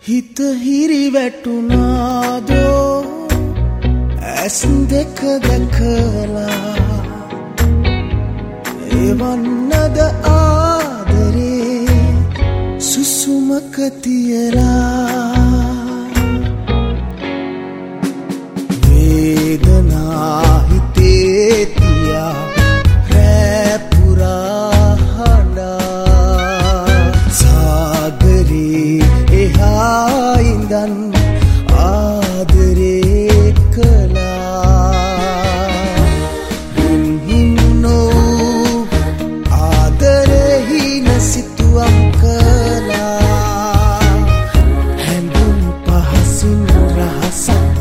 හිත හිරි වැටුනාදෝ ඇස් දෙක දැකලා එවන්නද ආදරේ සුසුමක තියලා වේදනා හිතේ තියා රැ පුරා හඬා සාගරේ එහා ඉඳන් ආදරේ කළා හින්නෝ ආදරේ හින සිතුවම් කළා හැඳුම් පහසින් රහසක්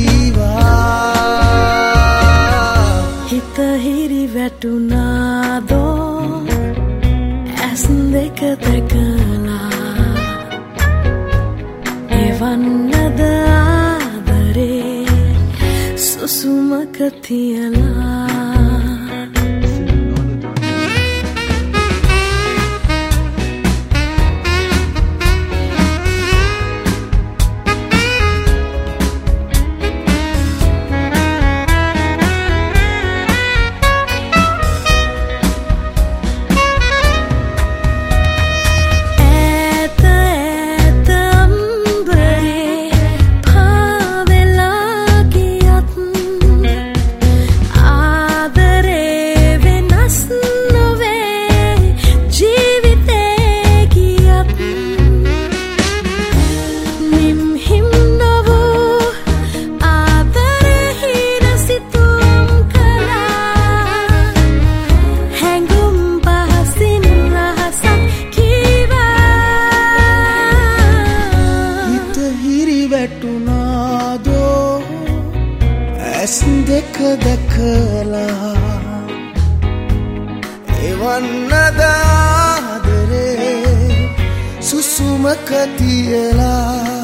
කීවා හිත හිරි වැටුනාදෝ ඇස් දෙක දැකලා එවන්නද ආදරේ සුසුමක තියලා වැටුනාදෝ ඇස් දෙක දැකලා එවන්නද ආදරේ සුසුමක තියලා